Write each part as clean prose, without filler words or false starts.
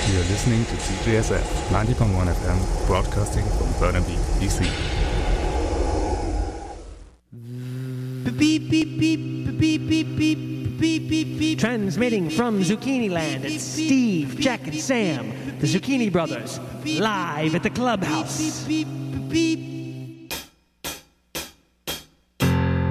You're listening to TGSF 90.1 FM, broadcasting from Burnaby, BC. Beep, beep, beep, beep, beep, beep, beep, beep, beep. Transmitting from Zucchini Land, it's Steve, Jack, and Sam, the Zucchini Brothers, live at the clubhouse. Beep, beep, beep, beep.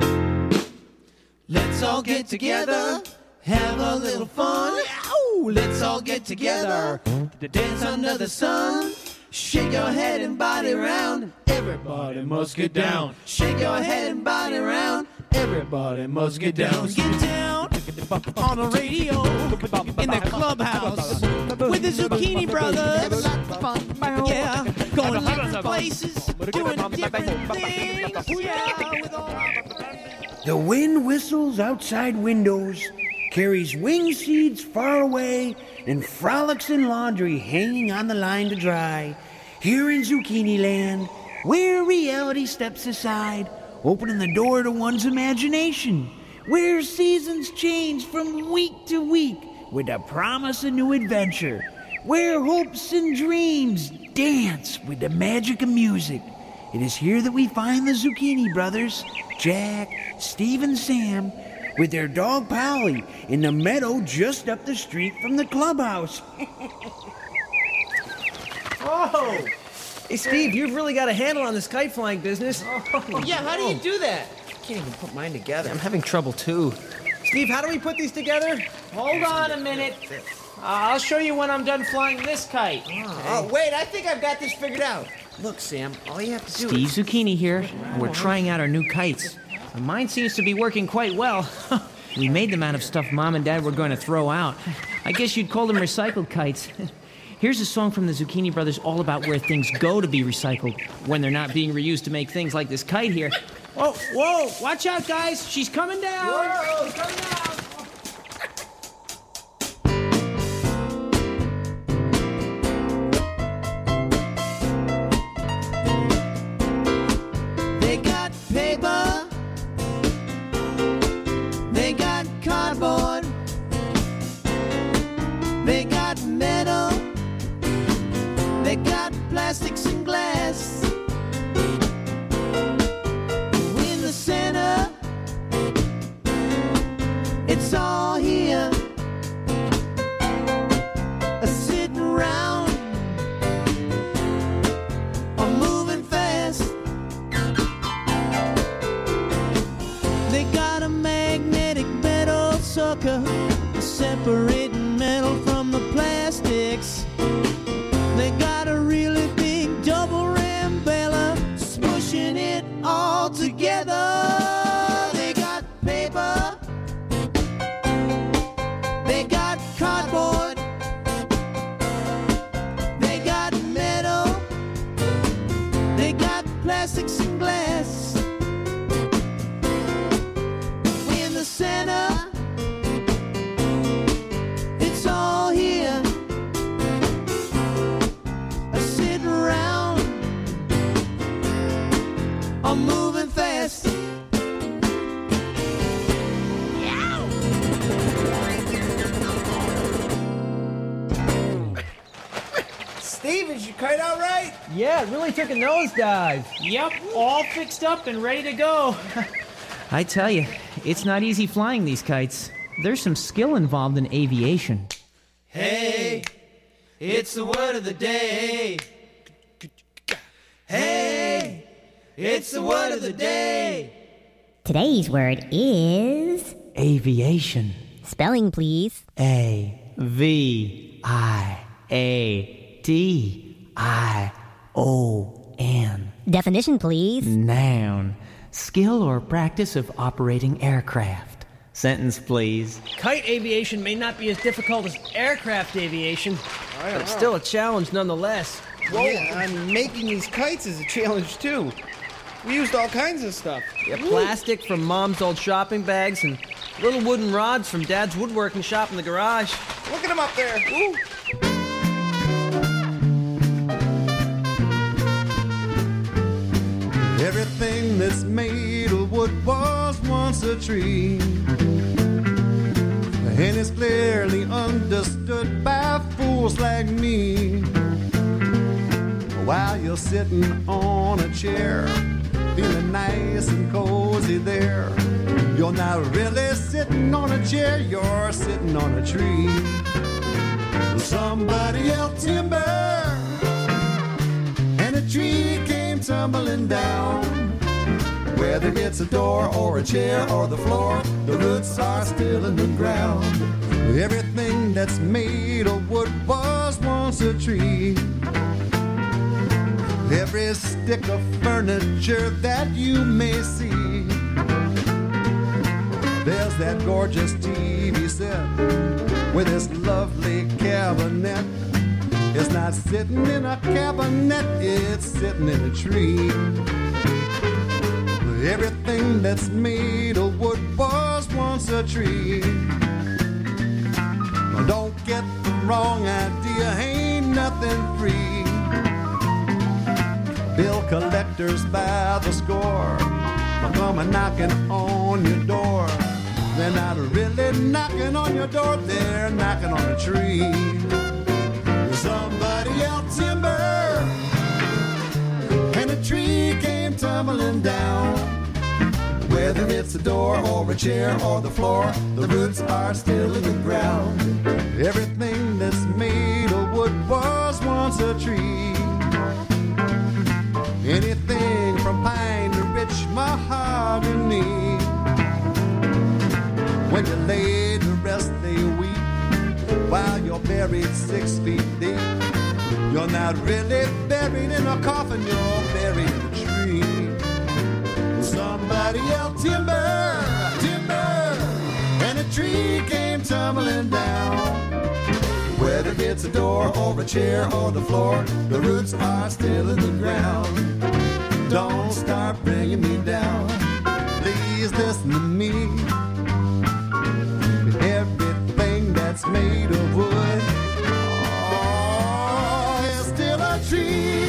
Let's all get together, have a little fun. Ow! Let's all get together to dance under the sun. Shake your head and body round. Everybody must get down. Shake your head and body round. Everybody must get down. Get down on the radio in the clubhouse with the Zucchini Brothers. Yeah, going different places, doing different things. Yeah, with all the wind whistles outside windows, carries wing seeds far away, and frolics in laundry hanging on the line to dry. Here in Zucchini Land, where reality steps aside, opening the door to one's imagination, where seasons change from week to week with the promise of new adventure, where hopes and dreams dance with the magic of music. It is here that we find the Zucchini Brothers, Jack, Steve, and Sam, with their dog Polly in the meadow just up the street from the clubhouse. Oh! Hey, Steve, you've really got a handle on this kite flying business. Yeah, how do you do that? I can't even put mine together. I'm having trouble, too. Steve, how do we put these together? Hold on a minute. I'll show you when I'm done flying this kite. Oh, wait, I think I've got this figured out. Look, Sam, all you have to do Steve Zucchini here. We're trying out our new kites. Mine seems to be working quite well. We made them out of stuff Mom and Dad were going to throw out. I guess you'd call them recycled kites. Here's a song from the Zucchini Brothers all about where things go to be recycled when they're not being reused to make things like this kite here. Oh, whoa, watch out, guys. She's coming down. Whoa, coming down. They got paper. They got cardboard. They got metal. They got plastics and glass. In the center, it's all here, sitting around or moving fast. They got a magnetic metal sucker separating metal from the plastics. They got a really big double ram bella smushing it all together. They got paper. They got cardboard. They got metal. They got plastics and glass. In the center, it's all here, sitting around, I'm moving fast. Steve, is your kite all right? Yeah, it really took a nosedive. Yep, all fixed up and ready to go. I tell you, it's not easy flying these kites. There's some skill involved in aviation. Hey, it's the word of the day. Hey, it's the word of the day. Today's word is Aviation. spelling, please. A-V-I-A-D-I-O-N. Definition, please. Noun. Skill or practice of operating aircraft. Sentence, please. Kite aviation may not be as difficult as aircraft aviation, but it's still a challenge nonetheless. Whoa, and making these kites is a challenge, too. We used all kinds of stuff. Yeah, plastic from Mom's old shopping bags and little wooden rods from Dad's woodworking shop in the garage. Look at them up there. Woo. Everything that's made of wood was once a tree, and it's clearly understood by fools folks like me. While you're sitting on a chair, feeling nice and cozy there, you're not really sitting on a chair, you're sitting on a tree. Somebody yelled timber, and a tree came tumbling down. Whether it's a door or a chair or the floor, the roots are still in the ground. Everything that's made of wood was once a tree. Every stick of furniture that you may see. There's that gorgeous TV set with its lovely cabinet. It's not sitting in a cabinet, it's sitting in a tree. Everything that's made of wood was once a tree. Don't get the wrong idea, ain't nothing free. Bill collectors by the score will come a knocking on your door. They're not really knocking on your door, they're knocking on a tree. Somebody yelled timber, and a tree came tumbling down. Whether it's a door or a chair or the floor, the roots are still in the ground. Everything that's made of wood was once a tree. Anything from pine to rich mahogany. When you lay to rest they weep while you're buried 6 feet deep. You're not really buried in a coffin, you're buried in a tree. Somebody yelled timber, timber, and a tree came tumbling down. Whether it's a door or a chair or the floor, the roots are still in the ground. Don't start bringing me down, please listen to me. Everything that's made of wood, oh, is still a tree.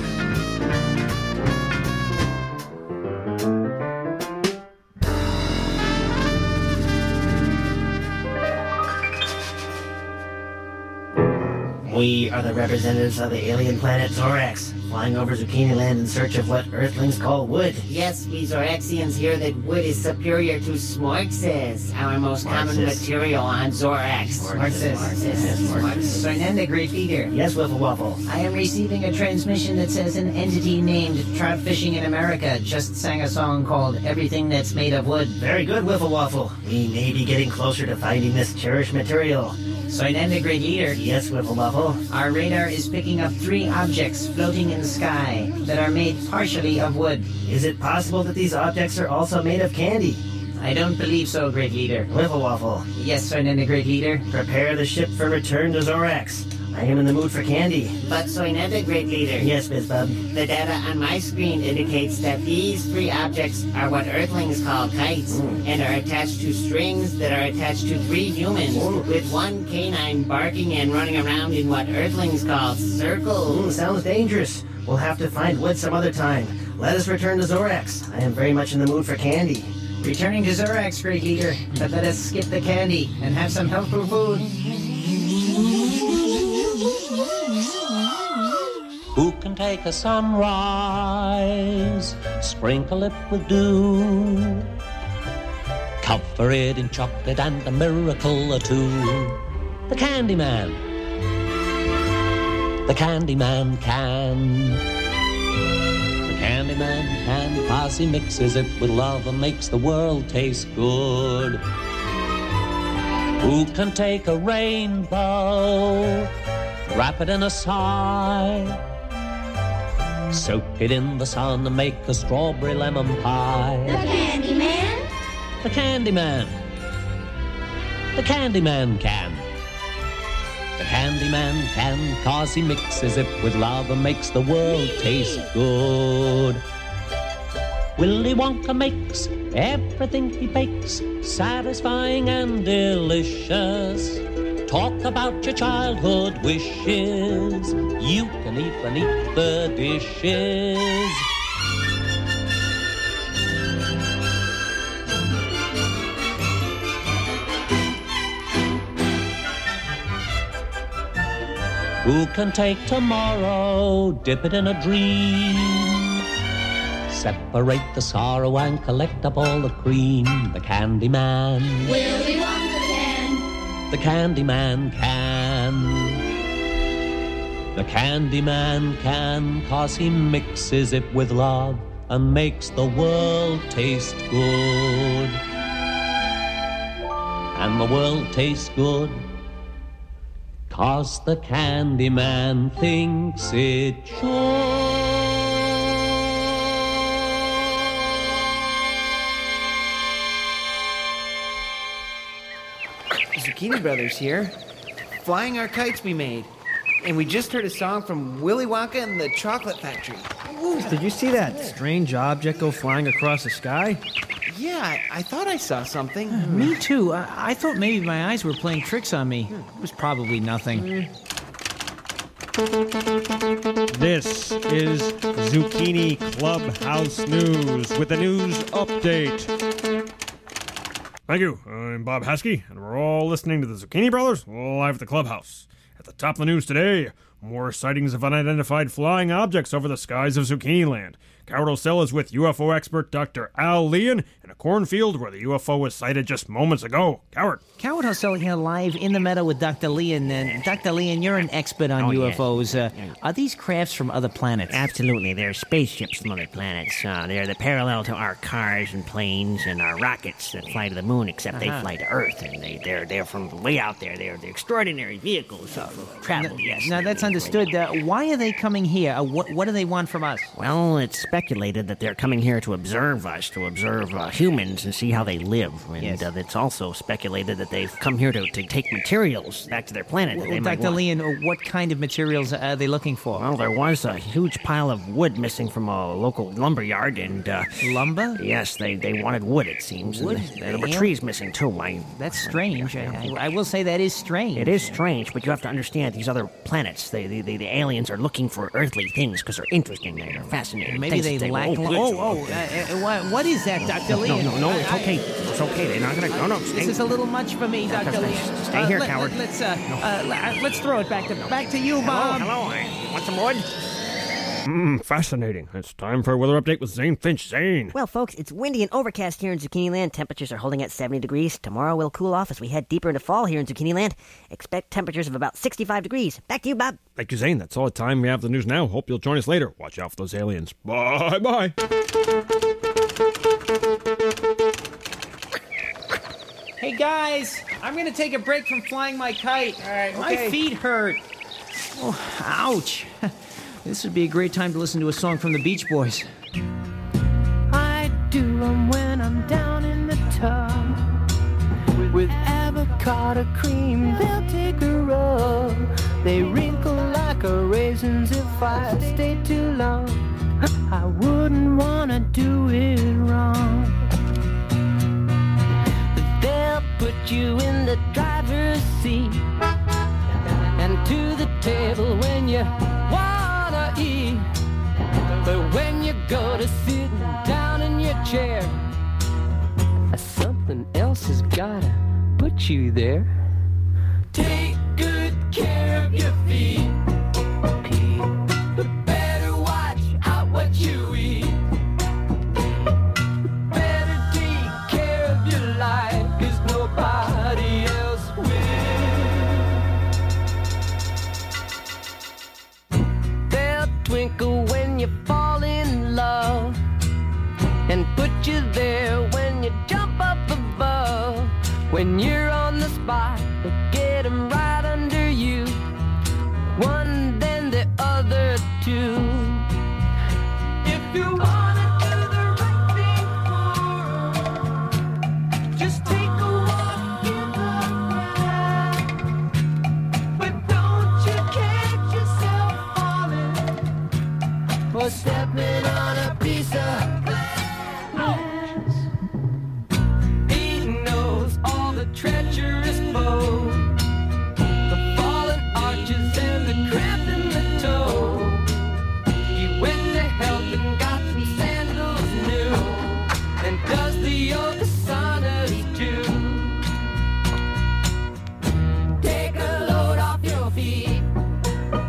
We are the representatives of the alien planet Zorax, flying over Zucchini Land in search of what Earthlings call wood. Yes, we Zoraxians hear that wood is superior to smorxes, our most common material on Zorax. Smorxes. Soynenda, Great Leader. Yes, Wiffle Waffle. I am receiving a transmission that says an entity named Trout Fishing in America just sang a song called Everything That's Made of Wood. Very good, Wiffle Waffle. We may be getting closer to finding this cherished material. Soynenda, Great Leader. Yes, Wiffle Waffle. Our radar is picking up 3 objects floating in the sky that are made partially of wood. Is it possible that these objects are also made of candy? I don't believe so, Great Leader. Wiffle Waffle. Yes, Soynenda, Great Leader. Prepare the ship for return to Zorax. I am in the mood for candy. But Soynenda, Great Leader. Yes, BizBub. The data on my screen indicates that these 3 objects are what Earthlings call kites, and are attached to strings that are attached to 3 humans, with 1 canine barking and running around in what Earthlings call circles. Sounds dangerous. We'll have to find wood some other time. Let us return to Zorax. I am very much in the mood for candy. Returning to Zorax, Great Leader, but let us skip the candy and have some healthful food. Who can take a sunrise, sprinkle it with dew, cover it in chocolate and a miracle or two? The Candyman. The Candyman can. The Candyman can, 'cause he mixes it with love and makes the world taste good. Who can take a rainbow, wrap it in a sigh, soak it in the sun and make a strawberry lemon pie? The Candyman? The Candyman. The Candyman can. The Candyman can, 'cause he mixes it with love and makes the world taste good. Willy Wonka makes everything he bakes satisfying and delicious. Talk about your childhood wishes, you can even eat the dishes. Who can take tomorrow, dip it in a dream? Separate the sorrow and collect up all the cream. The Candy Man. Willy Wonka can. The Candy Man can. The Candy Man can, 'cause he mixes it with love and makes the world taste good. And the world tastes good 'cause the Candy Man thinks it should. Zucchini Brothers here, flying our kites we made. And we just heard a song from Willy Wonka and the Chocolate Factory. Did you see that strange object go flying across the sky? Yeah, I thought I saw something. Me too. I thought maybe my eyes were playing tricks on me. It was probably nothing. This is Zucchini Clubhouse News with a news update. Thank you. I'm Bob Haskey, and we're all listening to the Zucchini Brothers live at the clubhouse. At the top of the news today, more sightings of unidentified flying objects over the skies of Zucchini Land. Coward O'Sell is with UFO expert Dr. Al Leon in a cornfield where the UFO was sighted just moments ago. Coward. Coward O'Sell here live in the meadow with Dr. Leon. And Dr. Leon, you're an expert on UFOs. Are these crafts from other planets? Absolutely. They're spaceships from other planets. They're the parallel to our cars and planes and our rockets that fly to the moon, except they fly to Earth. And they're from way out there. They're extraordinary vehicles of travel, yes. Now, that's understood. Why are they coming here? What do they want from us? Well, it's speculated that they're coming here to observe us, to observe humans and see how they live. And it's also speculated that they've come here to take materials back to their planet that they might Dr. want. Leon, what kind of materials are they looking for? Well, there was a huge pile of wood missing from a local lumber yard, and... lumber? Yes, they wanted wood, it seems. Wood? And there were trees missing, too. That's strange. I will say that is strange. It is strange, but you have to understand these other planets, the aliens are looking for earthly things because they're interesting, they're fascinating. Maybe they lack... What is that, Dr. Leon? No, it's okay. It's okay. They're not going to... No, stay. This is a little much for me, Dr. Leon. Stay here, coward. Let's throw it back to you, Bob. Hello. Want some wood? Fascinating. It's time for a weather update with Zane Finch. Zane. Well, folks, it's windy and overcast here in Zucchini Land. Temperatures are holding at 70 degrees. Tomorrow will cool off as we head deeper into fall here in Zucchini Land. Expect temperatures of about 65 degrees. Back to you, Bob. Thank you, Zane. That's all the time we have for the news now. Hope you'll join us later. Watch out for those aliens. Bye-bye. Hey, guys, I'm going to take a break from flying my kite. All right, okay. My feet hurt. Oh, ouch. This would be a great time to listen to a song from the Beach Boys. I do 'em when I'm down in the tub with avocado cream. They'll take a rub. They wrinkle like a raisins if I stay too long. I wouldn't wanna do it wrong. They'll put you in the driver's seat and to the table when you wanna eat. But when you go to sit down in your chair, something else has gotta put you there. Take good care of your feet, but better watch out what you eat. Better take care of your life, 'cause nobody else will. They'll twinkle when you fall in love and put you there when you jump up above. When you're on the spot, they'll get them right under you. One, then the other two. If you wanna do the right thing for 'em, just take a walk in the crowd. But don't you catch yourself falling or stepping on a piece of glass. He knows all the treacherous bows, the fallen arches and the cramp in the toe. He went to help and got some sandals new, and does the yoga saunas too. Take a load off your feet,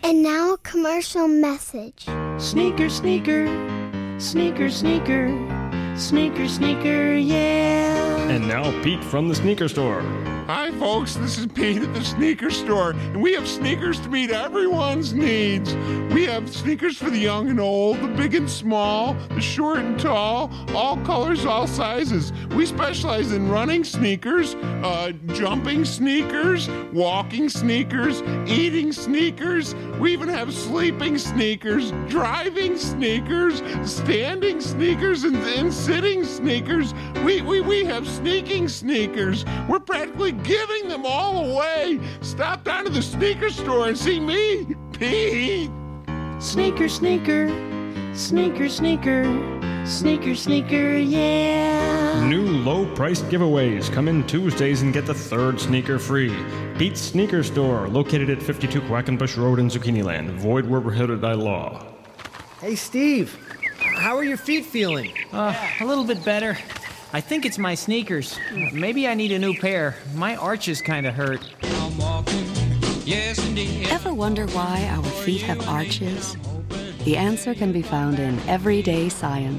And now a commercial message. Sneaker, sneaker, sneaker, sneaker, sneaker, sneaker, yeah. And now Pete from the sneaker store. Hi folks, this is Pete at the sneaker store, and we have sneakers to meet everyone's needs. We have sneakers for the young and old, the big and small, the short and tall, all colors, all sizes. We specialize in running sneakers, jumping sneakers, walking sneakers, eating sneakers. We even have sleeping sneakers, driving sneakers, standing sneakers, and sitting sneakers. We have sneaking sneakers. We're practically giving them all away. Stop down to the sneaker store and see me, Pete. Sneaker, sneaker, sneaker, sneaker, sneaker, sneaker, yeah. New low-priced giveaways. Come in Tuesdays and get the third sneaker free. Pete's Sneaker Store, located at 52 Quackenbush Road in Zucchini Land. Void where prohibited by law. Hey, Steve. How are your feet feeling? A little bit better. I think it's my sneakers. Maybe I need a new pair. My arches kind of hurt. I'm walking, yes indeed. Ever wonder why our feet have arches? The answer can be found in Everyday Science.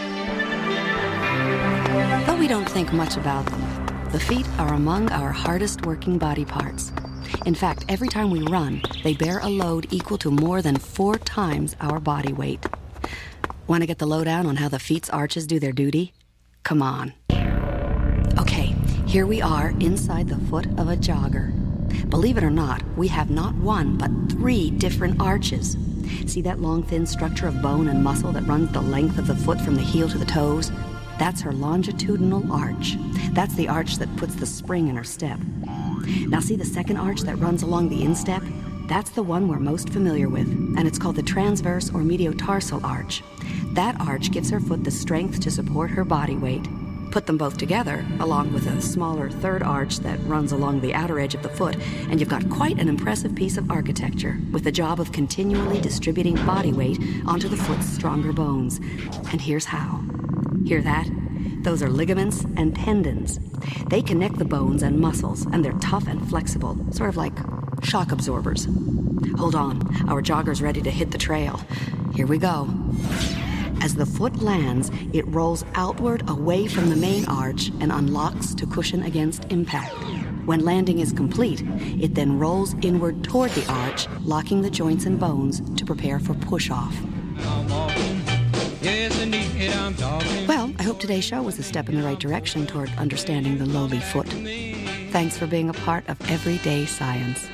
Though we don't think much about them, the feet are among our hardest working body parts. In fact, every time we run, they bear a load equal to more than 4 times our body weight. Want to get the lowdown on how the feet's arches do their duty? Come on. Okay, here we are inside the foot of a jogger. Believe it or not, we have not 1, but 3 different arches. See that long, thin structure of bone and muscle that runs the length of the foot from the heel to the toes? That's her longitudinal arch. That's the arch that puts the spring in her step. Now see the second arch that runs along the instep? That's the one we're most familiar with, and it's called the transverse or mediotarsal arch. That arch gives her foot the strength to support her body weight. Put them both together, along with a smaller third arch that runs along the outer edge of the foot, and you've got quite an impressive piece of architecture, with the job of continually distributing body weight onto the foot's stronger bones. And here's how. Hear that? Those are ligaments and tendons. They connect the bones and muscles, and they're tough and flexible, sort of like shock absorbers. Hold on, our jogger's ready to hit the trail. Here we go. As the foot lands, it rolls outward away from the main arch and unlocks to cushion against impact. When landing is complete, it then rolls inward toward the arch, locking the joints and bones to prepare for push-off. I'm walking, yes indeed, I'm talking. Well, I hope today's show was a step in the right direction toward understanding the lowly foot. Thanks for being a part of Everyday Science.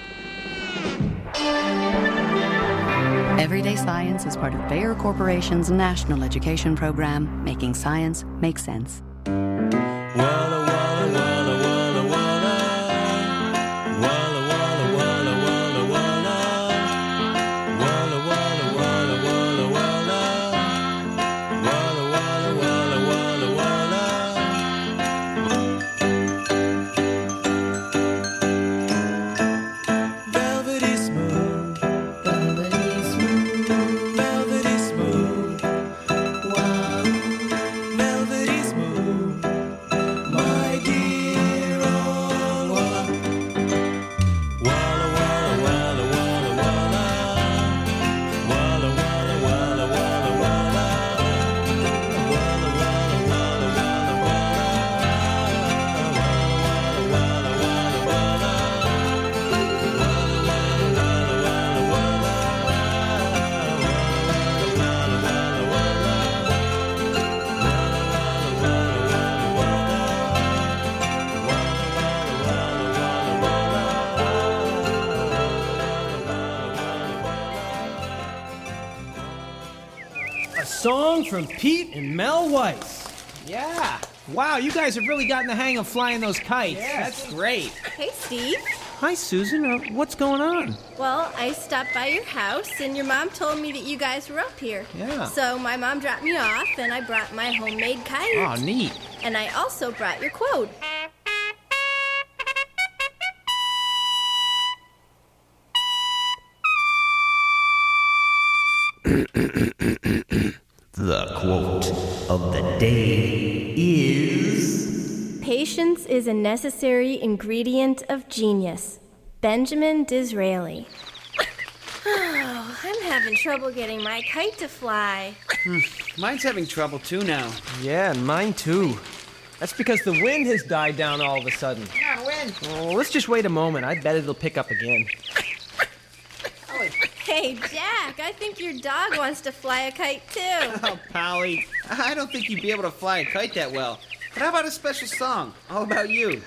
Everyday Science is part of Bayer Corporation's national education program, making science make sense. Song from Pete and Mel Weiss. Yeah. Wow, you guys have really gotten the hang of flying those kites. Yes. That's great. Hey, Steve. Hi, Susan. What's going on? Well, I stopped by your house, and your mom told me that you guys were up here. Yeah. So my mom dropped me off, and I brought my homemade kite. Oh, neat. And I also brought your quote. The quote of the day is... Patience is a necessary ingredient of genius. Benjamin Disraeli. Oh, I'm having trouble getting my kite to fly. Mine's having trouble too now. Yeah, and mine too. That's because the wind has died down all of a sudden. Come on, wind. Oh, let's just wait a moment. I bet it'll pick up again. Hey, Jack, I think your dog wants to fly a kite too. Oh, Polly, I don't think you'd be able to fly a kite that well. But how about a special song all about you?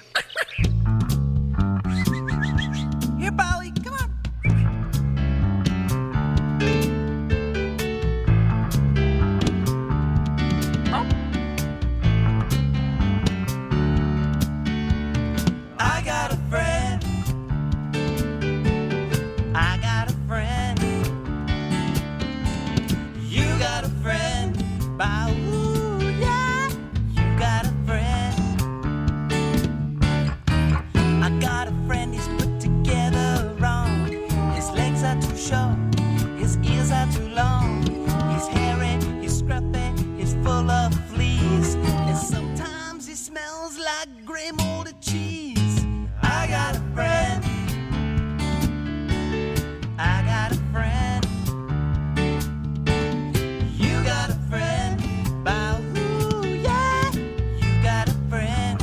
Here, Polly, come on. I got a friend. I got a friend. You got a friend. Bow, ooh, yeah. You got a friend. I got a friend, he's put together wrong. His legs are too short, his ears are too long. He's hairy, he's scruffy, he's full of fleas. And sometimes he smells like gray molded cheese. I got a friend. I got a friend. You got a friend. Bow, ooh, yeah. You got a friend.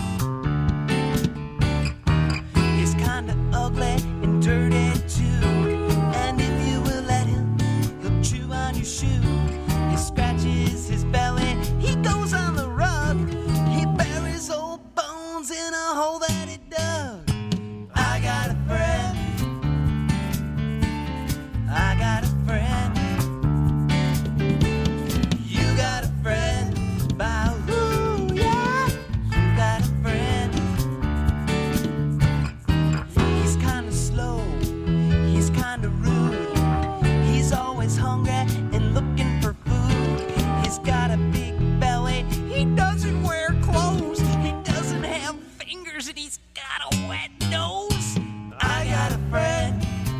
He's kinda ugly and dirty too. And if you will let him, he'll chew on your shoe. He scratches his belly, he goes on the rug. He buries old bones in a hole that he dug. I got a friend. I got a friend. You got a friend. Bow, ooh, yeah. You got a friend. He's kinda slow. He's kinda rude. He's always hungry and looking for food. He's got a big belly. He doesn't wear clothes. He doesn't have fingers and he's got a wet nose. I got a friend.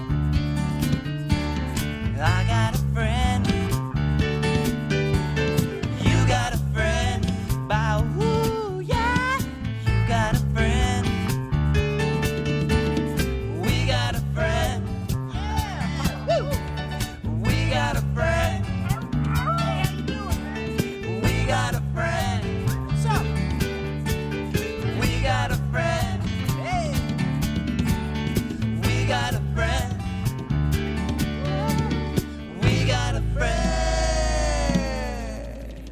I got a friend. You got a friend. Bow, ooh, yeah. You got a friend. We got a friend. We got a friend. We got a friend. What's up? We got a friend. Hey. We got a friend. We got a friend.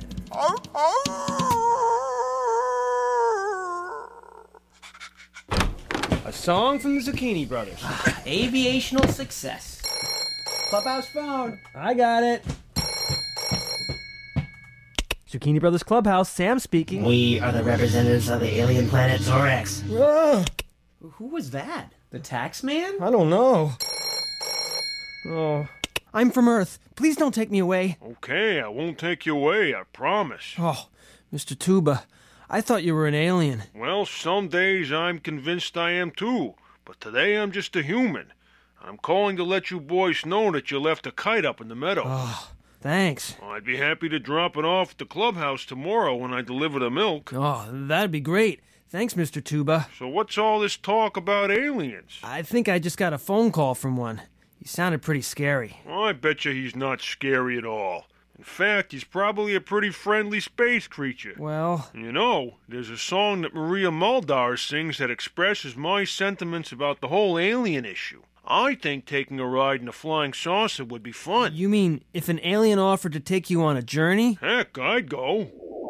A song from the Zucchini Brothers. Aviational success. Clubhouse phone. I got it. Zucchini Brothers Clubhouse, Sam speaking. We are the representatives of the alien planet Zorax. Who was that? The tax man? I don't know. Oh, I'm from Earth. Please don't take me away. Okay, I won't take you away, I promise. Oh, Mr. Tuba, I thought you were an alien. Well, some days I'm convinced I am too, but today I'm just a human. I'm calling to let you boys know that you left a kite up in the meadow. Oh, thanks. I'd be happy to drop it off at the clubhouse tomorrow when I deliver the milk. Oh, that'd be great. Thanks, Mr. Tuba. So what's all this talk about aliens? I think I just got a phone call from one. He sounded pretty scary. Well, I bet you he's not scary at all. In fact, he's probably a pretty friendly space creature. Well... You know, there's a song that Maria Muldaur sings that expresses my sentiments about the whole alien issue. I think taking a ride in a flying saucer would be fun. You mean if an alien offered to take you on a journey? Heck, I'd go.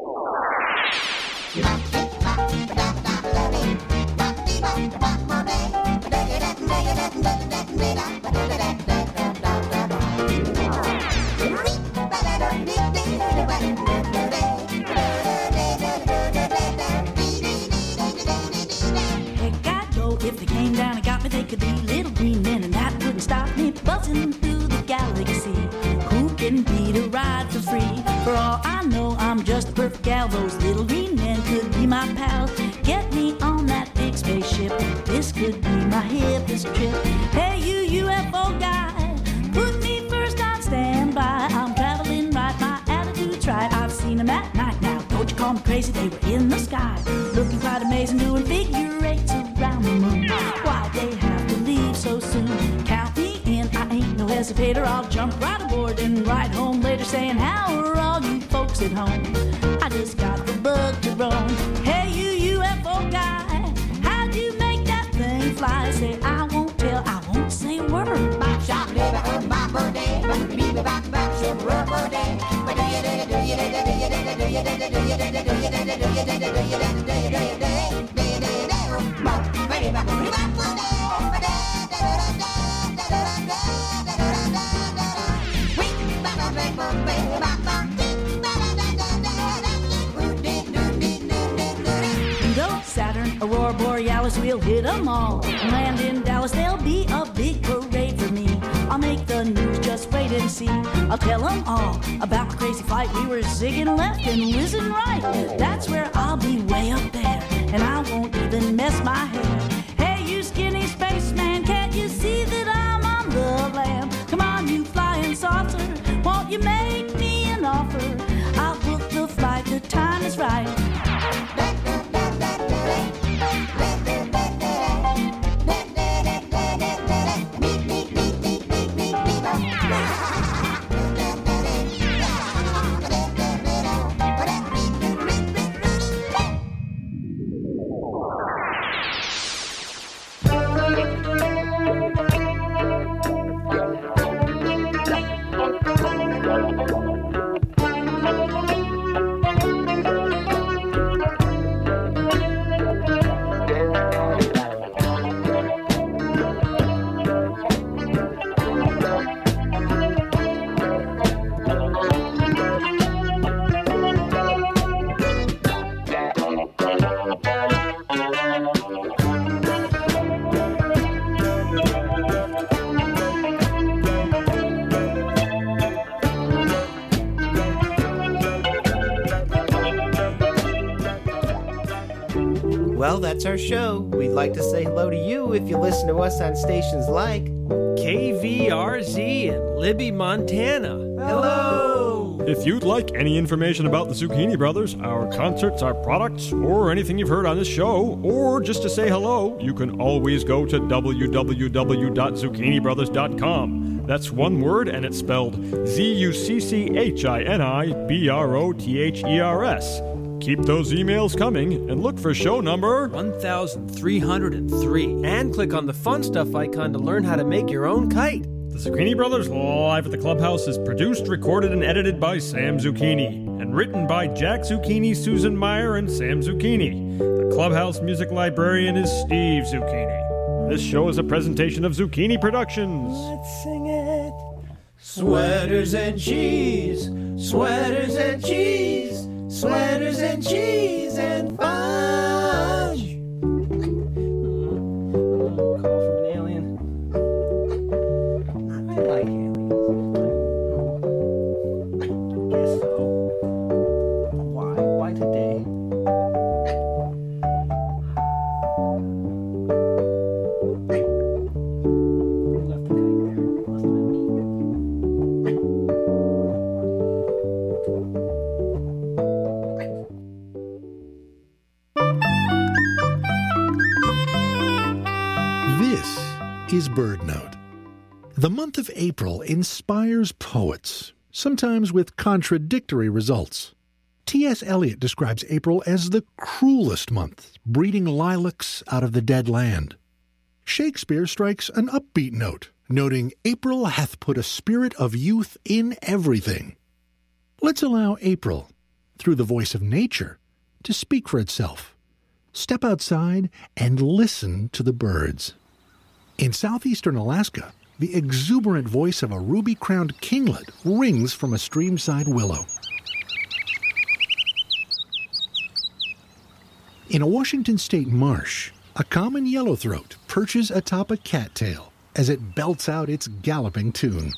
Heck, I'd go if they came down and got me. They could be little green men, and that wouldn't stop me buzzing through the galaxy. Who can beat a ride for free? For all I know, I'm just a perfect gal. Those little green men could be my pals. Get me on that big spaceship. This could be my hippest trip. Hey, you UFO guy, put me first on standby. I'm traveling right, my attitude's right. I've seen them at night now. Don't you call me crazy, they were in the sky, looking quite amazing, doing figure eights around the moon. Why'd they have to leave so soon? Count me in, I ain't no escapade or I'll jump right aboard and ride home later saying, how are all you folks at home? I just got the bug to roam. Hey, you UFO guy, how'd you make that thing fly? Say, I won't tell, I won't say a word. Bop, shop, liver, bop, birthday, beep, bop, bop, some rubber day. But do you, Saturn, Aurora Borealis, we'll hit them all. Land in Dallas, there'll be a big parade for me. I'll make the news, just wait and see. I'll tell them all about the crazy flight. We were zigging left and whizzing right. That's where I'll be way up there, and I won't even mess my hair. Hey, you skinny spaceman, can't you see that I'm on the lam? Come on, you flying saucer, won't you make me an offer? I'll book the flight, the time is right. Well, that's our show. We'd like to say hello to you if you listen to us on stations like KVRZ in Libby, Montana. Hello! If you'd like any information about the Zucchini Brothers, our concerts, our products, or anything you've heard on this show, or just to say hello, you can always go to www.zucchinibrothers.com. That's one word, and it's spelled ZUCCHINIBROTHERS. Keep those emails coming and look for show number 1303 and click on the fun stuff icon to learn how to make your own kite. The Zucchini Brothers Live at the Clubhouse is produced, recorded, and edited by Sam Zucchini and written by Jack Zucchini, Susan Meyer, and Sam Zucchini. The Clubhouse music librarian is Steve Zucchini. This show is a presentation of Zucchini Productions. Let's sing it. Sweaters and cheese, sweaters and cheese, sweaters and cheese and fudge. Call from an alien. I like aliens. I guess so. Why? Why today? Is BirdNote. The month of April inspires poets, sometimes with contradictory results. T.S. Eliot describes April as the cruelest month, breeding lilacs out of the dead land. Shakespeare strikes an upbeat note, noting April hath put a spirit of youth in everything. Let's allow April, through the voice of nature, to speak for itself. Step outside and listen to the birds. In southeastern Alaska, the exuberant voice of a ruby-crowned kinglet rings from a streamside willow. In a Washington state marsh, a common yellowthroat perches atop a cattail as it belts out its galloping tune.